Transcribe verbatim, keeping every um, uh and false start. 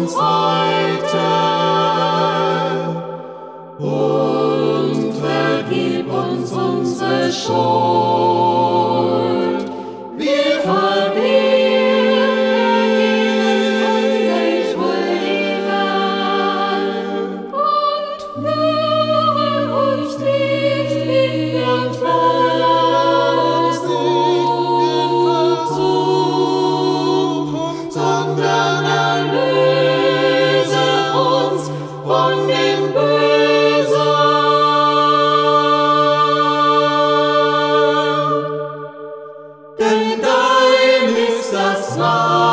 uns heute und vergib uns unsere Schuld. Wir vergeben unseren Schuldigern und führe uns nicht in Versuchung, sondern erlöse uns von dem Bösen. Denn dein ist das Reich